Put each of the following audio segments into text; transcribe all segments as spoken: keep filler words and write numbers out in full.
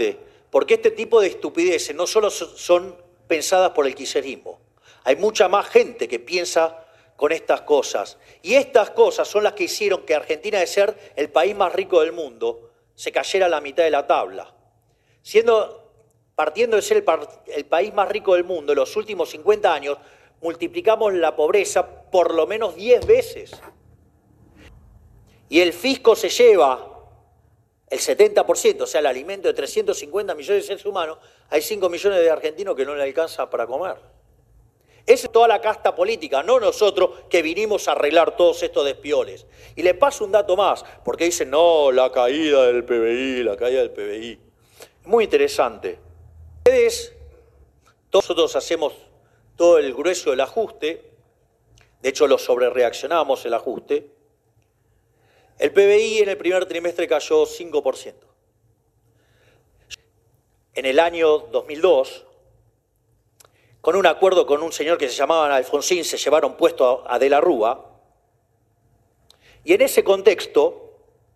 interesante, porque este tipo de estupideces no solo son pensadas por el kirchnerismo. Hay mucha más gente que piensa con estas cosas. Y estas cosas son las que hicieron que Argentina, de ser el país más rico del mundo, se cayera a la mitad de la tabla. Siendo, partiendo de ser el, el país más rico del mundo, en los últimos cincuenta años, multiplicamos la pobreza por lo menos diez veces. Y el fisco se lleva el setenta por ciento, o sea, el alimento de trescientos cincuenta millones de seres humanos, hay cinco millones de argentinos que no le alcanza para comer. Esa es toda la casta política, no nosotros que vinimos a arreglar todos estos despioles. Y le paso un dato más, porque dicen, no, la caída del P B I, la caída del P B I. Muy interesante. Ustedes, todos nosotros hacemos todo el grueso del ajuste, de hecho lo sobrereaccionamos el ajuste. El P B I en el primer trimestre cayó cinco por ciento. En el año dos mil dos, con un acuerdo con un señor que se llamaba Alfonsín, se llevaron puesto a De la Rúa, y en ese contexto,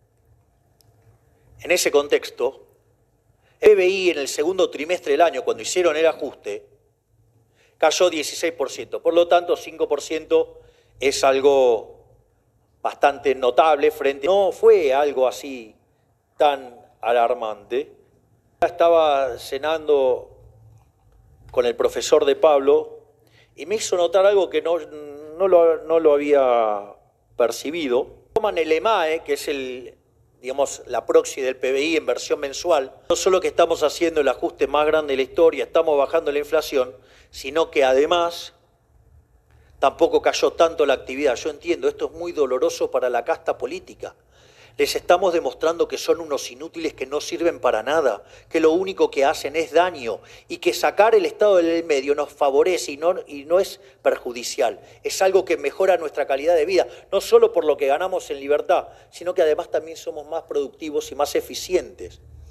en ese contexto, el P B I en el segundo trimestre del año, cuando hicieron el ajuste, cayó dieciséis por ciento. Por lo tanto, cinco por ciento es algo bastante notable frente... No fue algo así tan alarmante. Estaba cenando con el profesor de Pablo y me hizo notar algo que no, no, lo, no lo había percibido. Toman el EMAE, que es el, digamos, la proxy del P B I en versión mensual. No solo que estamos haciendo el ajuste más grande de la historia, estamos bajando la inflación, sino que además tampoco cayó tanto la actividad. Yo entiendo, esto es muy doloroso para la casta política. Les estamos demostrando que son unos inútiles que no sirven para nada, que lo único que hacen es daño y que sacar el Estado del medio nos favorece y no, y no es perjudicial. Es algo que mejora nuestra calidad de vida, no solo por lo que ganamos en libertad, sino que además también somos más productivos y más eficientes.